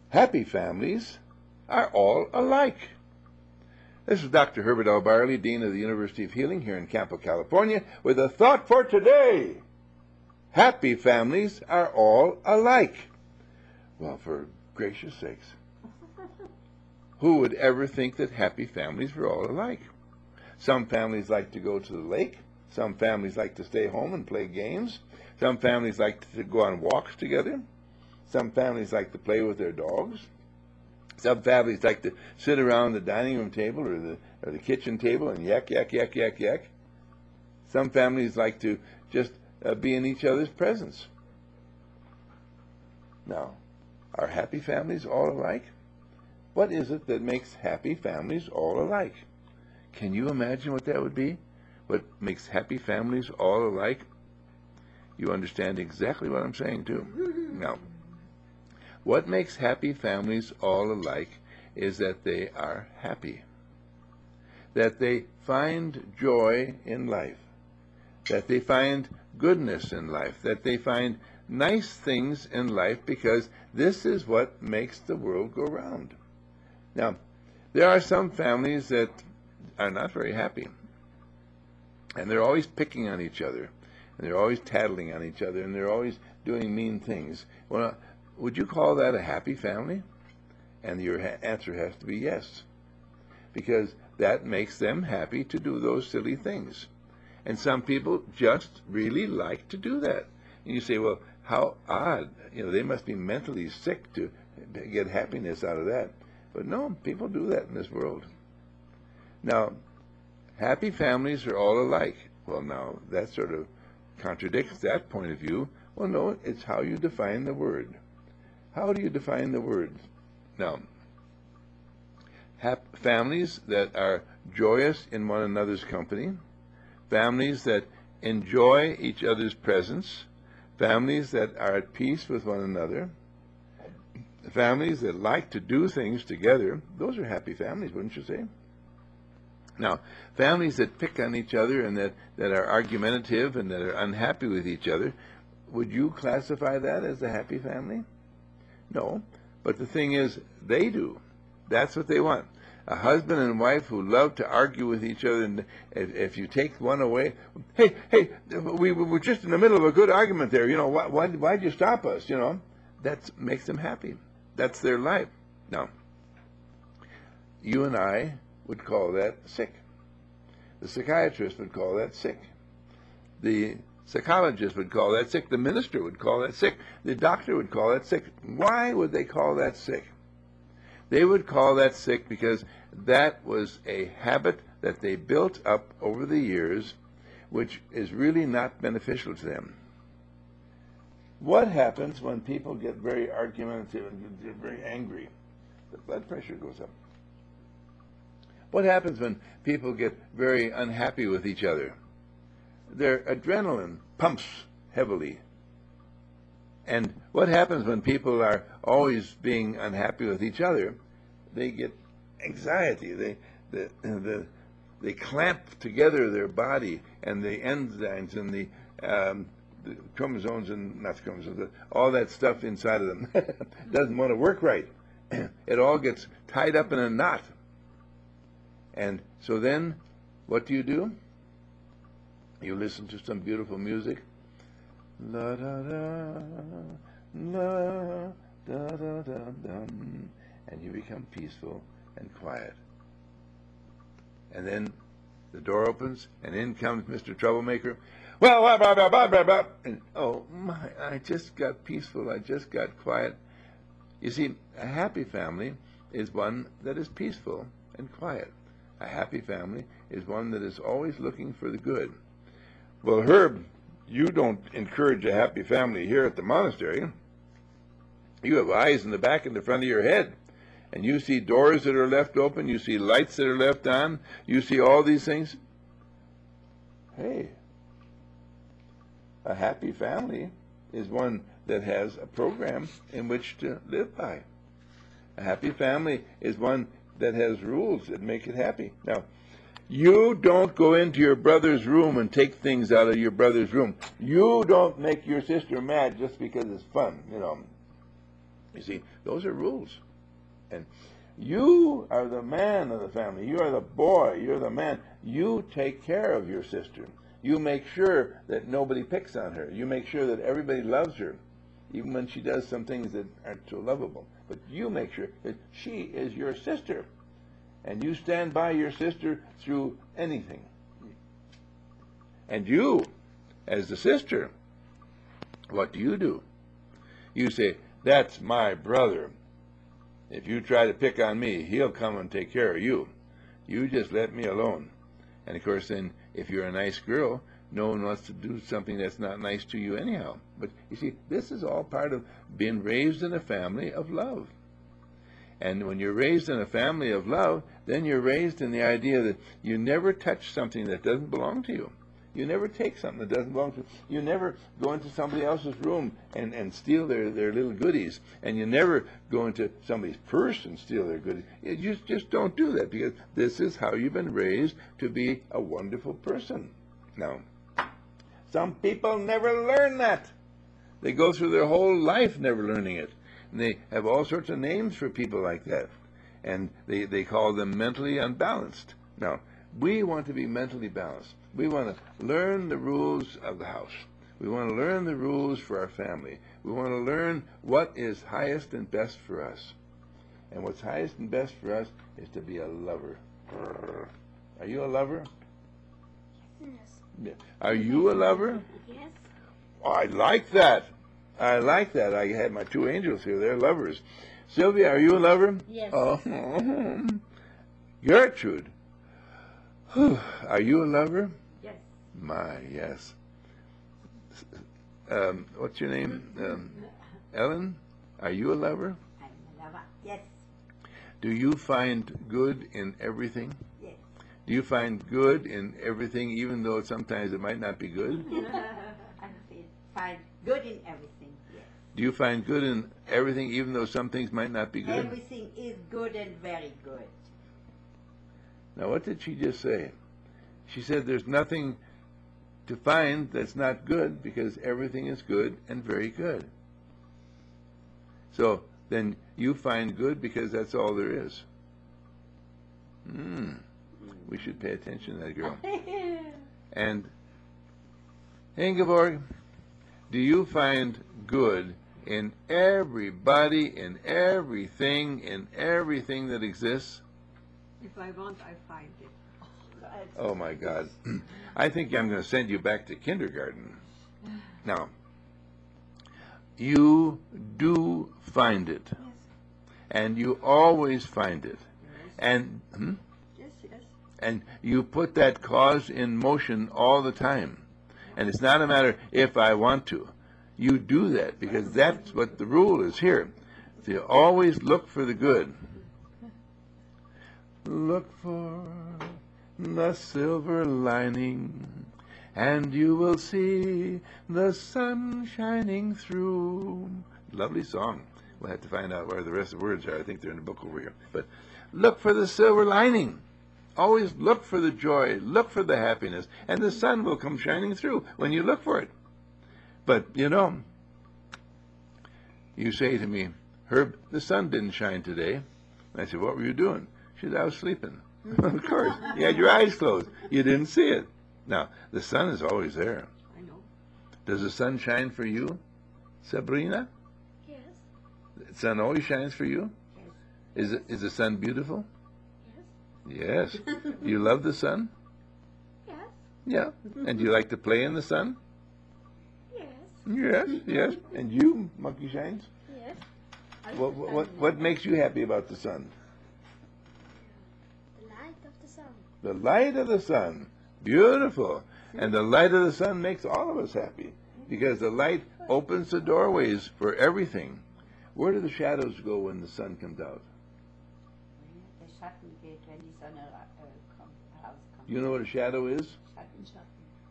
Happy families are all alike. This is Dr. Herbert L. Barley, Dean of the University of Healing here in Campo, California, with a thought for today. Happy families are all alike. Well, for gracious sakes, who would ever think that happy families were all alike? Some families like to go to the lake. Some families like to stay home and play games. Some families like to go on walks together. Some families like to play with their dogs. Some families like to sit around the dining room table or the kitchen table and yak, yak, yak, yak, yak. Some families like to just be in each other's presence. Now, are happy families all alike? What is it that makes happy families all alike? Can you imagine what that would be? What makes happy families all alike? You understand exactly what I'm saying, too. Now, what makes happy families all alike is that they are happy, that they find joy in life, that they find goodness in life, that they find nice things in life, because this is what makes the world go round. Now, there are some families that are not very happy, and they're always picking on each other, and they're always tattling on each other, and they're always doing mean things. Well, would you call that a happy family? And your answer has to be yes, because that makes them happy to do those silly things. And some people just really like to do that. And you say, well, how odd. They must be mentally sick to get happiness out of that. But no, people do that in this world. Now, happy families are all alike. Well, now, that sort of contradicts that point of view. Well, no, it's how you define the word. How do you define the word? Now, families that are joyous in one another's company, families that enjoy each other's presence, families that are at peace with one another, families that like to do things together, those are happy families, wouldn't you say? Now, families that pick on each other and that are argumentative and that are unhappy with each other, would you classify that as a happy family? No, but the thing is, they do. That's what they want. A husband and wife who love to argue with each other, and if you take one away, hey, we were just in the middle of a good argument there. Why'd you stop us? That makes them happy. That's their life. Now, you and I would call that sick. The psychiatrist would call that sick. The psychologist would call that sick. The minister would call that sick. The doctor would call that sick. Why would they call that sick? They would call that sick because that was a habit that they built up over the years, which is really not beneficial to them. What happens when people get very argumentative and get very angry? The blood pressure goes up. What happens when people get very unhappy with each other? Their adrenaline pumps heavily. And what happens when people are always being unhappy with each other? They get anxiety. They clamp together their body, and the enzymes and the chromosomes and not chromosomes, all that stuff inside of them doesn't want to work right. It all gets tied up in a knot. And so then, what do? You listen to some beautiful music. La da da, la da da da dum, and you become peaceful and quiet. And then the door opens, and in comes Mr. Troublemaker. Well, blah, blah, blah, blah, blah, blah. And oh my, I just got peaceful. I just got quiet. You see, a happy family is one that is peaceful and quiet. A happy family is one that is always looking for the good. Well, Herb, you don't encourage a happy family here at the monastery. You have eyes in the back and the front of your head, and you see doors that are left open, you see lights that are left on, you see all these things. Hey, a happy family is one that has a program in which to live by. A happy family is one that has rules that make it happy. Now, you don't go into your brother's room and take things out of your brother's room. You don't make your sister mad just because it's fun, You see, those are rules. And you are the man of the family. You are the boy. You're the man. You take care of your sister. You make sure that nobody picks on her. You make sure that everybody loves her, even when she does some things that aren't so lovable. But you make sure that she is your sister. And you stand by your sister through anything. And you, as the sister, what do? You say, that's my brother. If you try to pick on me, he'll come and take care of you. You just let me alone. And of course then, if you're a nice girl, no one wants to do something that's not nice to you anyhow. But you see, this is all part of being raised in a family of love. And when you're raised in a family of love, then you're raised in the idea that you never touch something that doesn't belong to you. You never take something that doesn't belong to you. You never go into somebody else's room and steal their little goodies. And you never go into somebody's purse and steal their goodies. You just don't do that, because this is how you've been raised to be a wonderful person. Now, some people never learn that. They go through their whole life never learning it. And they have all sorts of names for people like that. And they call them mentally unbalanced. Now, we want to be mentally balanced. We want to learn the rules of the house. We want to learn the rules for our family. We want to learn what is highest and best for us. And what's highest and best for us is to be a lover. Are you a lover? Yes. Are you a lover? Yes. Oh, I like that. I like that. I had my two angels here. They're lovers. Sylvia, are you a lover? Yes. Oh. Gertrude, are you a lover? Yes. My, yes. What's your name? Ellen, are you a lover? I'm a lover. Yes. Do you find good in everything? Yes. Do you find good in everything, even though sometimes it might not be good? I find good in everything. Yes. Do you find good in everything, even though some things might not be good? Everything is good and very good. Now, what did she just say? She said there's nothing to find that's not good, because everything is good and very good. So then you find good because that's all there is. We should pay attention to that girl. And Ingeborg, do you find good in everybody, in everything that exists? If I want, I find it. Oh my God. I think I'm going to send you back to kindergarten. Now, you do find it. Yes. And you always find it. And Yes, yes. and you put that cause in motion all the time. And it's not a matter if I want to. You do that because that's what the rule is here. So you always look for the good. Look for the silver lining, and you will see the sun shining through. Lovely song. We'll have to find out where the rest of the words are. I think they're in the book over here. But look for the silver lining. Always look for the joy, look for the happiness, and the sun will come shining through when you look for it. But, you know, you say to me, Herb, the sun didn't shine today. And I said, what were you doing? She said, I was sleeping. Of course, you had your eyes closed. You didn't see it. Now, the sun is always there. I know. Does the sun shine for you, Sabrina? Yes. The sun always shines for you? Yes. Is the sun beautiful? Yes. Yes. You love the sun? Yes. Yeah. And do you like to play in the sun? Yes. Yes, yes. And you, Monkey Shines? Yes. What makes you happy about the sun? The light of the sun. The light of the sun. Beautiful. And the light of the sun makes all of us happy, because the light opens the doorways for everything. Where do the shadows go when the sun comes out? The Schatten geht, wenn die Sonne rauskommt. You know what a shadow is? Schatten.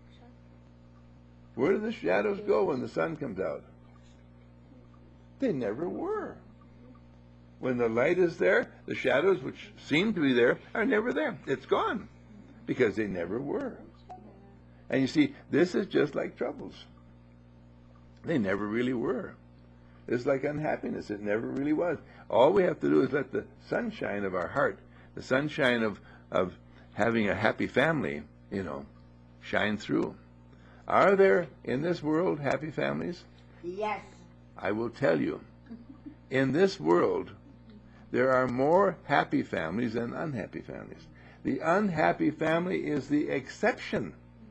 Where do the shadows go when the sun comes out? They never were. When the light is there, the shadows, which seem to be there, are never there. It's gone, because they never were. And you see, this is just like troubles. They never really were. It's like unhappiness. It never really was. All we have to do is let the sunshine of our heart, the sunshine of having a happy family, shine through. Are there in this world happy families? Yes. I will tell you, in this world, there are more happy families than unhappy families. The unhappy family is the exception.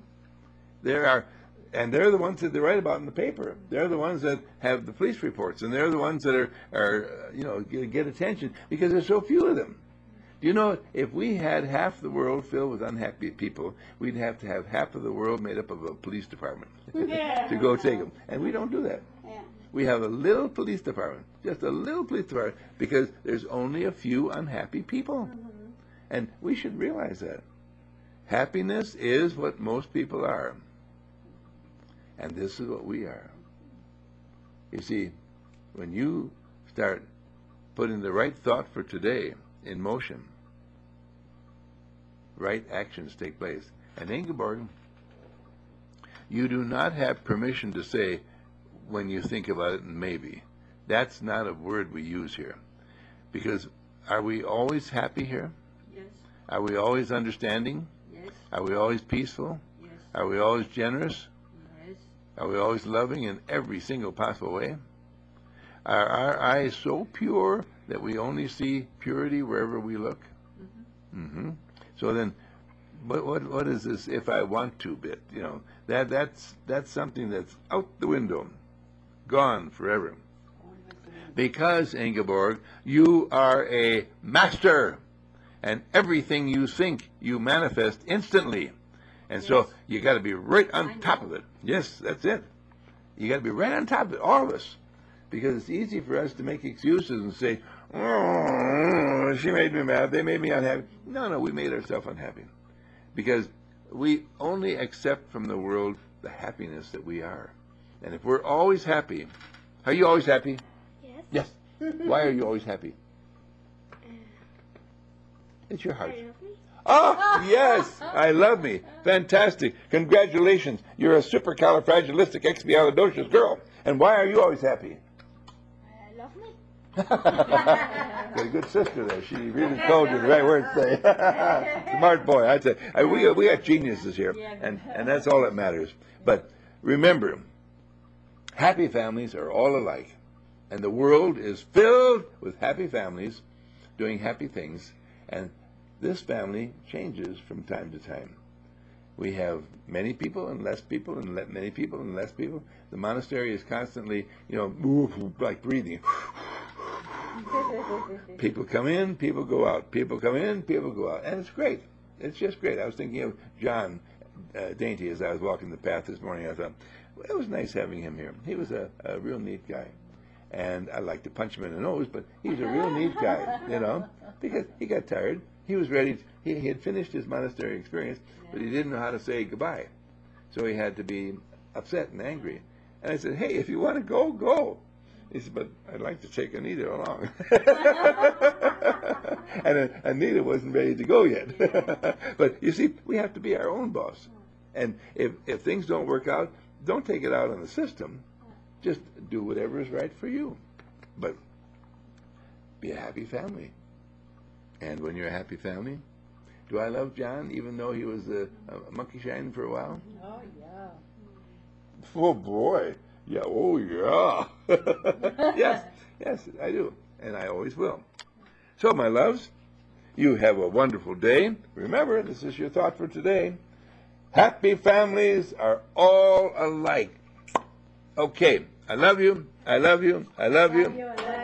And they're the ones that they write about in the paper. They're the ones that have the police reports, and they're the ones that get attention because there's so few of them. Do you know, if we had half the world filled with unhappy people, we'd have to have half of the world made up of a police department to go take them. And we don't do that. Yeah. We have a little police department, just a little police department, because there's only a few unhappy people. And we should realize that. Happiness is what most people are. And this is what we are. You see, when you start putting the right thought for today in motion, right actions take place. And Ingeborg, you do not have permission to say when you think about it, maybe. That's not a word we use here. Because are we always happy here? Yes. Are we always understanding? Yes. Are we always peaceful? Yes. Are we always generous? Yes. Are we always loving in every single possible way? Are our eyes so pure that we only see purity wherever we look? So then, what is this if I want to bit? That's something that's out the window, gone forever. Because, Ingeborg, you are a master, and everything you think you manifest instantly. And so you got to be right on top of it. Yes, that's it. You got to be right on top of it, all of us. Because it's easy for us to make excuses and say, oh, she made me mad, they made me unhappy. No, we made ourselves unhappy. Because we only accept from the world the happiness that we are. And if we're always happy, are you always happy? Yes. Yes. Why are you always happy? It's your heart. I love me. Oh, yes, I love me. Fantastic. Congratulations. You're a supercalifragilisticexpialidocious girl. And why are you always happy? I love me. Got a good sister there. She really told you the right words to say. Smart boy, I'd say. We got geniuses here, and that's all that matters. But remember, happy families are all alike. And the world is filled with happy families doing happy things. And this family changes from time to time. We have many people and less people and many people and less people. The monastery is constantly, like breathing. People come in, people go out. People come in, people go out. And it's great. It's just great. I was thinking of John Dainty as I was walking the path this morning. I thought, well, it was nice having him here. He was a real neat guy. And I'd like to punch him in the nose, but he's a real neat guy, because he got tired. He was ready. He had finished his monastery experience, but he didn't know how to say goodbye. So he had to be upset and angry. And I said, hey, if you want to go, go. He said, but I'd like to take Anita along. And Anita wasn't ready to go yet. But you see, we have to be our own boss. And if things don't work out, don't take it out on the system. Just do whatever is right for you. But be a happy family. And when you're a happy family, do I love John even though he was a monkey shine for a while? Oh, yeah. Oh, boy. Yeah, oh, yeah. Yes, I do. And I always will. So, my loves, you have a wonderful day. Remember, this is your thought for today. Happy families are all alike. Okay, I love you. I love you. I love you. I love